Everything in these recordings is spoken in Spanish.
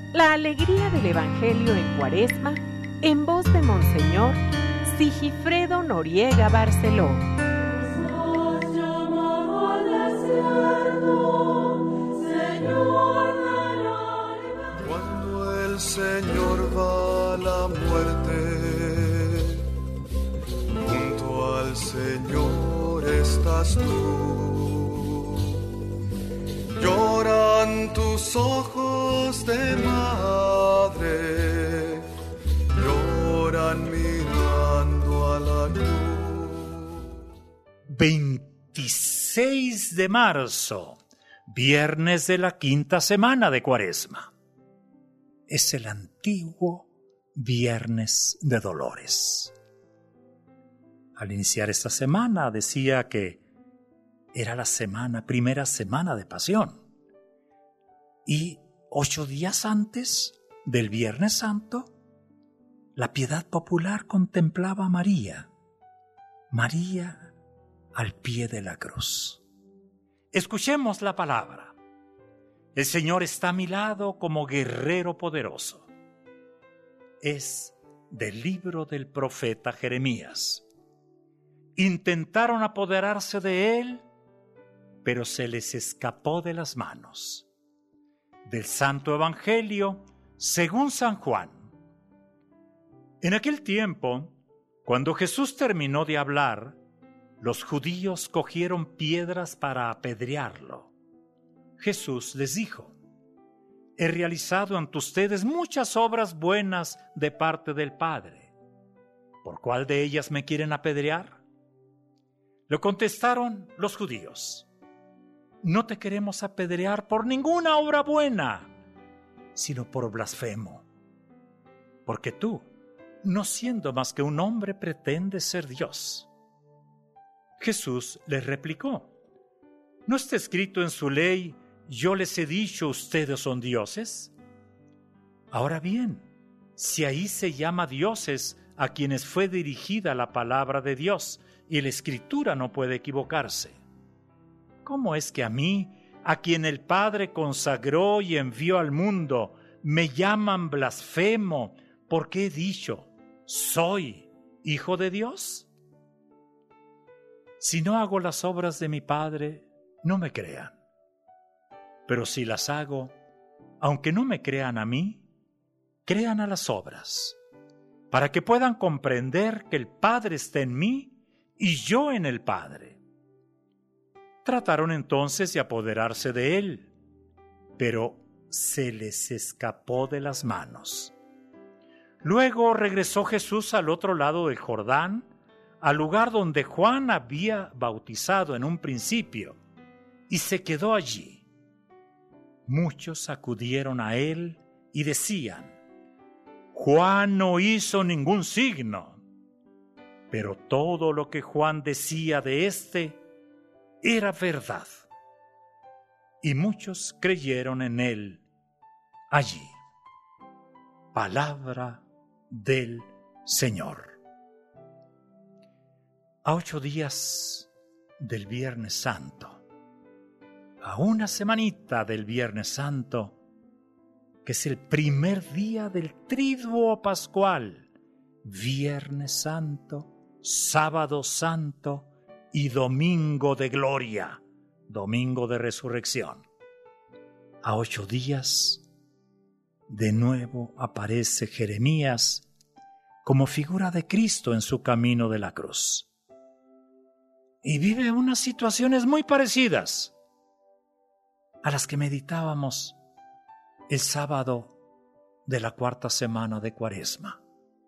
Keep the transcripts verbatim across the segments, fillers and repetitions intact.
La alegría del Evangelio en Cuaresma, en voz de Monseñor Sigifredo Noriega Barceló. Cuando el Señor va a la muerte, junto al Señor estás tú. Lloran tus ojos de madre, lloran mirando a la cruz. veintiséis de marzo, viernes de la quinta semana de Cuaresma. Es el antiguo Viernes de Dolores. Al iniciar esta semana decía que era la semana, primera semana de Pasión. Y ocho días antes del Viernes Santo, la piedad popular contemplaba a María. María al pie de la cruz. Escuchemos la palabra. El Señor está a mi lado como guerrero poderoso. Es del libro del profeta Jeremías. Intentaron apoderarse de él, pero se les escapó de las manos. Del Santo Evangelio según San Juan. En aquel tiempo, cuando Jesús terminó de hablar, los judíos cogieron piedras para apedrearlo. Jesús les dijo: he realizado ante ustedes muchas obras buenas de parte del Padre. ¿Por cuál de ellas me quieren apedrear? Le contestaron los judíos: no te queremos apedrear por ninguna obra buena, sino por blasfemo. Porque tú, no siendo más que un hombre, pretendes ser Dios. Jesús les replicó: ¿no está escrito en su ley, yo les he dicho, ustedes son dioses? Ahora bien, si ahí se llama dioses a quienes fue dirigida la palabra de Dios, y la Escritura no puede equivocarse, ¿cómo es que a mí, a quien el Padre consagró y envió al mundo, me llaman blasfemo porque he dicho, soy hijo de Dios? Si no hago las obras de mi Padre, no me crean. Pero si las hago, aunque no me crean a mí, crean a las obras, para que puedan comprender que el Padre está en mí y yo en el Padre. Trataron entonces de apoderarse de él, pero se les escapó de las manos. Luego regresó Jesús al otro lado del Jordán, al lugar donde Juan había bautizado en un principio, y se quedó allí. Muchos acudieron a él y decían: Juan no hizo ningún signo, pero todo lo que Juan decía de éste era verdad. Y muchos creyeron en él allí. Palabra del Señor. A ocho días del Viernes Santo, a una semanita del Viernes Santo, que es el primer día del Triduo Pascual, Viernes Santo, Sábado Santo y Domingo de Gloria, Domingo de Resurrección. A ocho días, de nuevo aparece Jeremías como figura de Cristo en su camino de la cruz. Y vive unas situaciones muy parecidas a las que meditábamos el sábado de la cuarta semana de Cuaresma.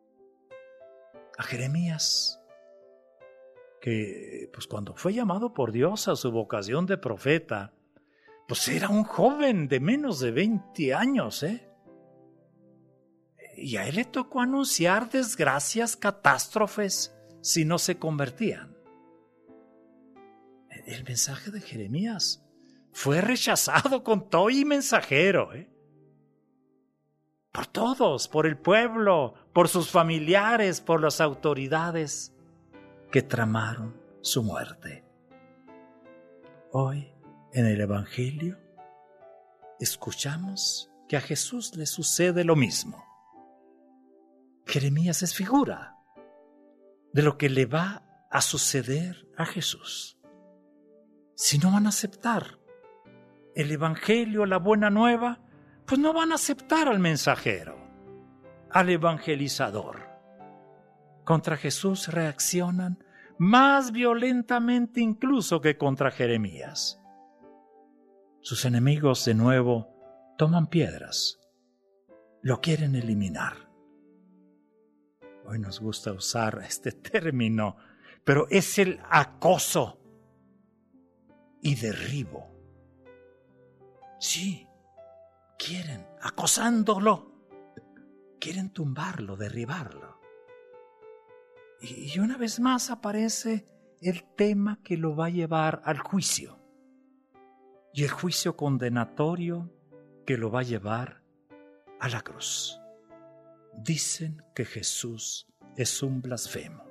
A Jeremías, que pues cuando fue llamado por Dios a su vocación de profeta, pues era un joven de menos de veinte años, ¿eh? Y a él le tocó anunciar desgracias, catástrofes, si no se convertían. El mensaje de Jeremías fue rechazado con todo y mensajero, ¿eh? Por todos, por el pueblo, por sus familiares, por las autoridades que tramaron su muerte. Hoy, en el Evangelio, escuchamos que a Jesús le sucede lo mismo. Jeremías es figura de lo que le va a suceder a Jesús. Si no van a aceptar el Evangelio, la buena nueva, pues no van a aceptar al mensajero, al evangelizador. Contra Jesús reaccionan más violentamente incluso que contra Jeremías. Sus enemigos de nuevo toman piedras, lo quieren eliminar. Hoy nos gusta usar este término, pero es el acoso y derribo. Sí, quieren, acosándolo, quieren tumbarlo, derribarlo. Y una vez más aparece el tema que lo va a llevar al juicio. Y el juicio condenatorio que lo va a llevar a la cruz. Dicen que Jesús es un blasfemo.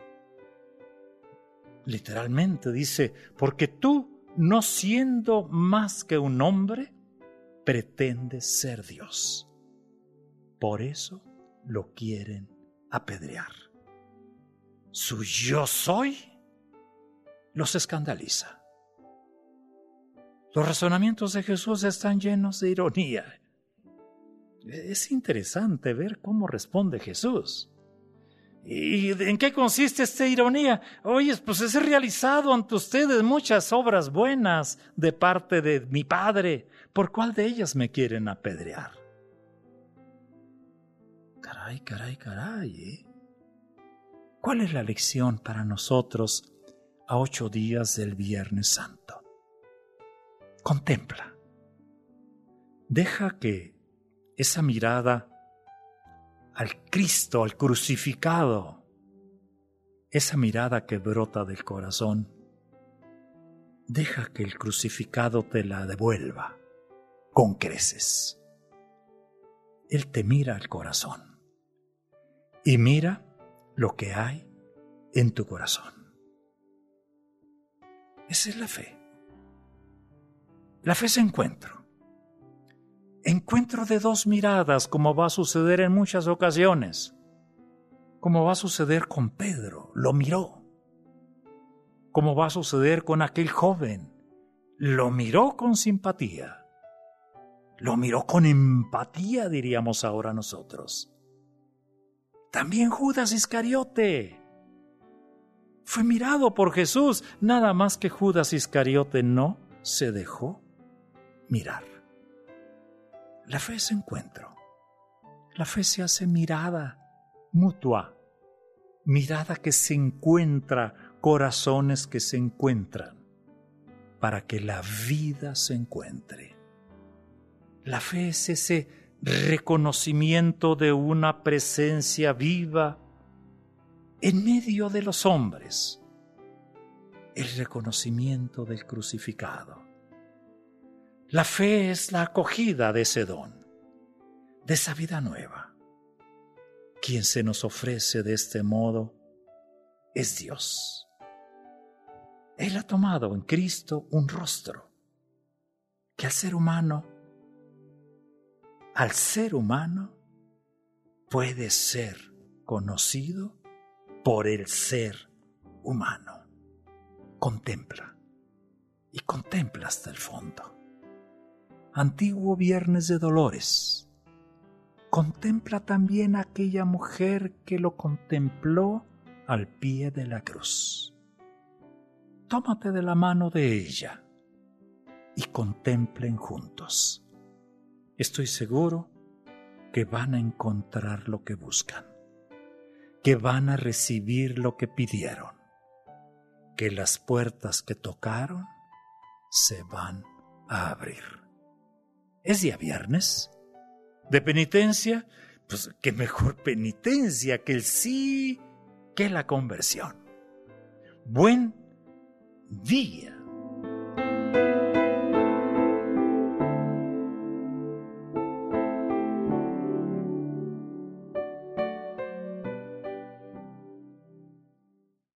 Literalmente dice, porque tú, no siendo más que un hombre, pretendes ser Dios. Por eso lo quieren apedrear. Su yo soy los escandaliza. Los razonamientos de Jesús están llenos de ironía. Es interesante ver cómo responde Jesús. ¿Y en qué consiste esta ironía? Oye, pues he realizado ante ustedes muchas obras buenas de parte de mi Padre. ¿Por cuál de ellas me quieren apedrear? Caray, caray, caray, ¿eh? ¿Cuál es la lección para nosotros a ocho días del Viernes Santo? Contempla. Deja que esa mirada al Cristo, al crucificado, esa mirada que brota del corazón, deja que el crucificado te la devuelva con creces. Él te mira al corazón y mira lo que hay en tu corazón. Esa es la fe. La fe es encuentro. Encuentro de dos miradas, como va a suceder en muchas ocasiones. Como va a suceder con Pedro, lo miró. Como va a suceder con aquel joven, lo miró con simpatía. Lo miró con empatía, diríamos ahora nosotros. También Judas Iscariote fue mirado por Jesús, nada más que Judas Iscariote no se dejó mirar. La fe es encuentro. La fe se hace mirada mutua, mirada que se encuentra, corazones que se encuentran, para que la vida se encuentre. La fe es ese reconocimiento de una presencia viva en medio de los hombres, el reconocimiento del crucificado. La fe es la acogida de ese don, de esa vida nueva. Quien se nos ofrece de este modo es Dios. Él ha tomado en Cristo un rostro que al ser humano, al ser humano, puede ser conocido por el ser humano. Contempla, y contempla hasta el fondo. Antiguo Viernes de Dolores. Contempla también a aquella mujer que lo contempló al pie de la cruz. Tómate de la mano de ella y contemplen juntos. Estoy seguro que van a encontrar lo que buscan, que van a recibir lo que pidieron, que las puertas que tocaron se van a abrir. ¿Es día viernes? ¿De penitencia? Pues qué mejor penitencia que el sí, que la conversión. Buen día.